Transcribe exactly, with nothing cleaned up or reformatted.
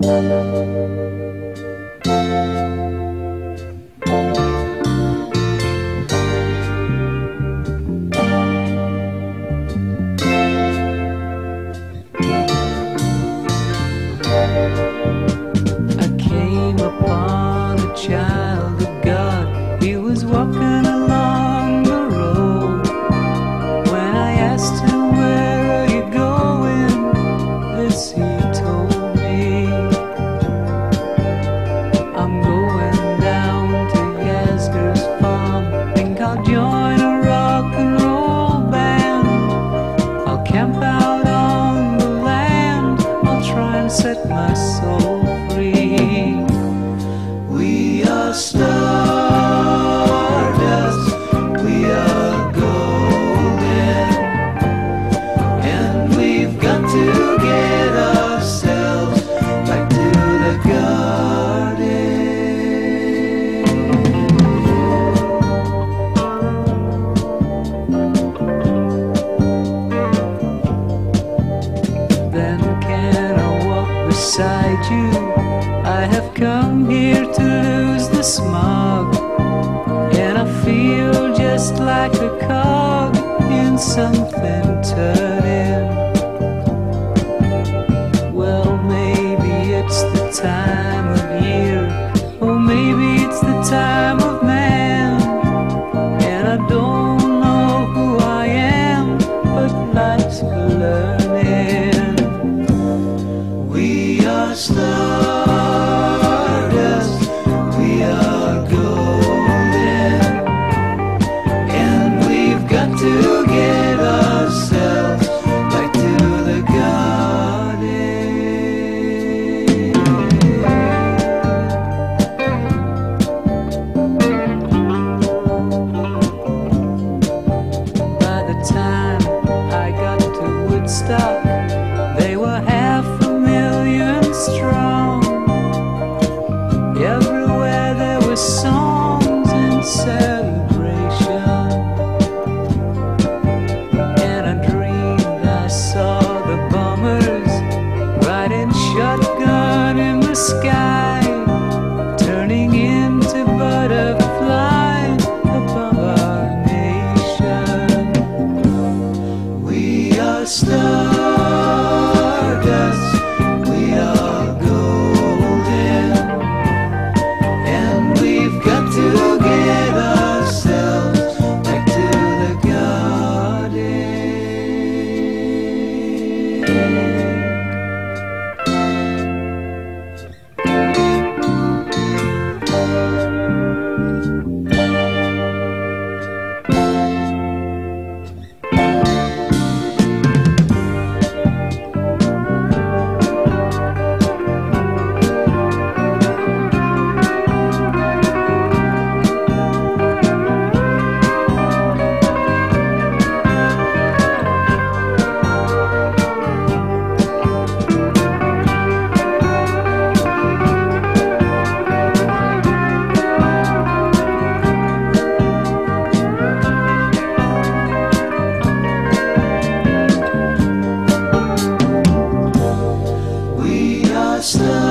Child of God, he was walking along the road. When I asked him, where are you going? This he told me: I'm going down to Yasgur's farm. Think I'll join a rock and roll band. I'll camp out on the land. I'll try and set my soul free. We are stardust, we are golden, and we've got to get ourselves back to the garden. Then can I walk beside you? I have come here to lose the smog, and I feel just like a cog in something turning. Well, maybe it's the time of year, or maybe it's the time of man, and I don't know who I am, but life's for learning. We are stars, to get ourselves back to the garden. By the time I got to Woodstock, they were half a million strong. Everywhere there were songs and celebration. Shotgun in the sky, turning into butterflies above our nation. We are stardust, we are golden, and we've got to get ourselves back to the garden. Stars.